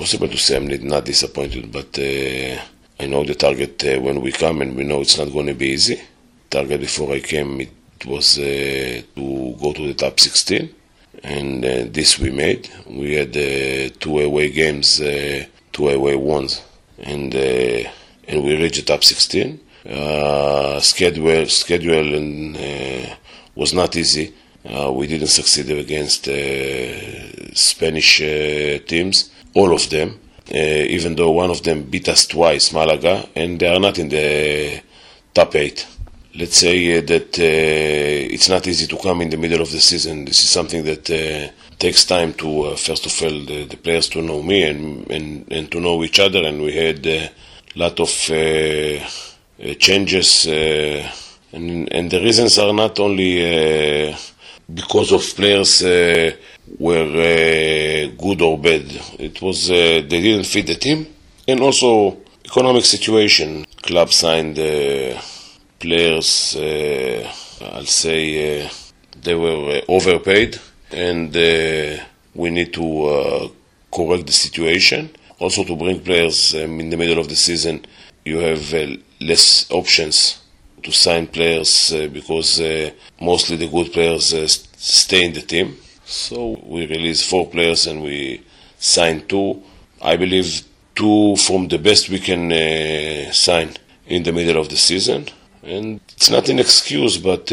impossible to say I'm not disappointed, but I know the target when we come, and we know it's not going to be easy. Target before I came, it was to go to the top 16, and this we made. We had 2 away games, 2 away ones, and we reached the top 16. Schedule and was not easy. We didn't succeed against Spanish teams, all of them, even though one of them beat us twice, Malaga, and they are not in the top 8. Let's say that it's not easy to come in the middle of the season. This is something that takes time to, first of all, the players to know me and to know each other, and we had a lot of changes, and the reasons are not only because of players were good or bad. It was they didn't fit the team, and also economic situation. Club signed players, I'll say they were overpaid, and we need to correct the situation. Also, to bring players in the middle of the season, you have less options to sign players because mostly the good players stay in the team. So we released 4 players and we signed 2. I believe 2 from the best we can sign in the middle of the season. And it's not an excuse, but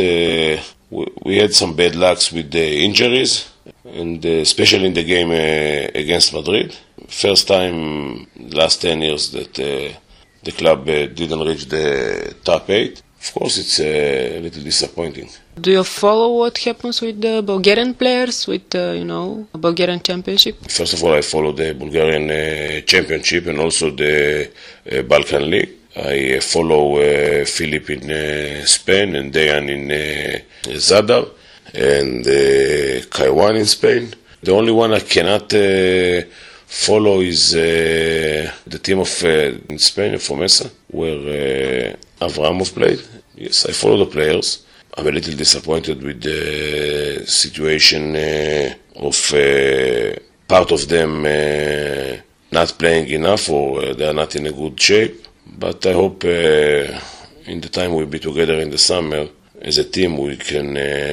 we had some bad lucks with the injuries, and especially in the game against Madrid. First time last 10 years that the club didn't reach the top 8. Of course, it's a little disappointing. Do you follow what happens with the Bulgarian players, with Bulgarian Championship? First of all, I follow the Bulgarian Championship and also the Balkan League. I follow Filip in Spain and Dejan in Zadar and Kaiwan in Spain. The only one I cannot follow is the team of in Spain, Fomesa, where Avramov played. Yes, I follow the players. I'm a little disappointed with the situation of part of them not playing enough, or they are not in a good shape. But I hope in the time we'll be together in the summer as a team we can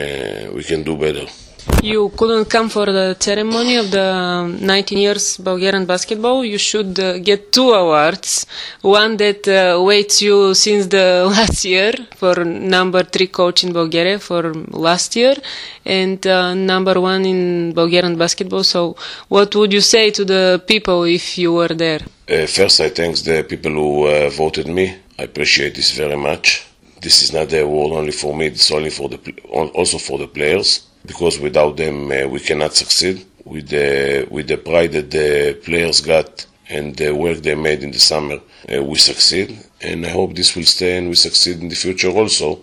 do better. You couldn't come for the ceremony of the 19 years Bulgarian basketball. You should get 2 awards. One that waits you since the last year for number 3 coach in Bulgaria for last year, and number 1 in Bulgarian basketball. So what would you say to the people if you were there? First, I thank the people who voted me. I appreciate this very much. This is not the award only for me. It's only for also for the players. Because without them we cannot succeed. With the pride that the players got and the work they made in the summer, we succeed. And I hope this will stay and we succeed in the future also.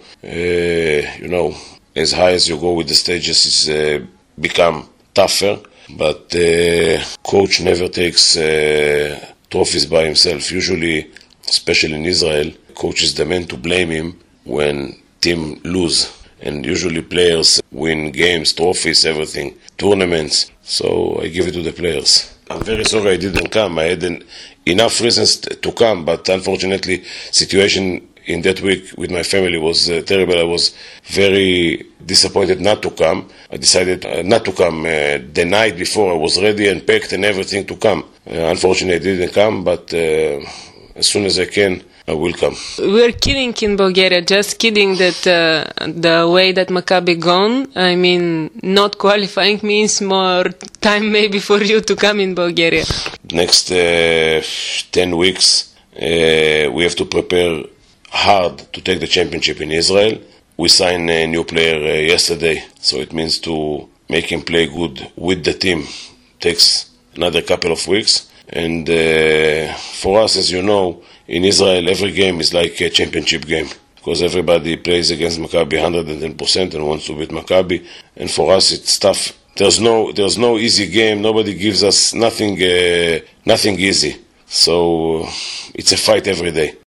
As high as you go with the stages, it's become tougher. But coach never takes trophies by himself. Usually, especially in Israel, coach is the man to blame him when team lose. And usually players win games, trophies, everything, tournaments. So I give it to the players. I'm very sorry I didn't come. I had enough reasons to come, but unfortunately, situation in that week with my family was terrible. I was very disappointed not to come. I decided not to come. The night before, I was ready and packed and everything to come. Unfortunately, I didn't come, but as soon as I can, I will come. We're kidding in Bulgaria, just kidding that the way that Maccabi gone, I mean, not qualifying means more time maybe for you to come in Bulgaria. Next 10 weeks, we have to prepare hard to take the championship in Israel. We signed a new player yesterday, so it means to make him play good with the team. Takes another couple of weeks. And for us, as you know, in Israel, every game is like a championship game because everybody plays against Maccabi 110% and wants to beat Maccabi. And for us, it's tough. There's no easy game. Nobody gives us nothing easy. So it's a fight every day.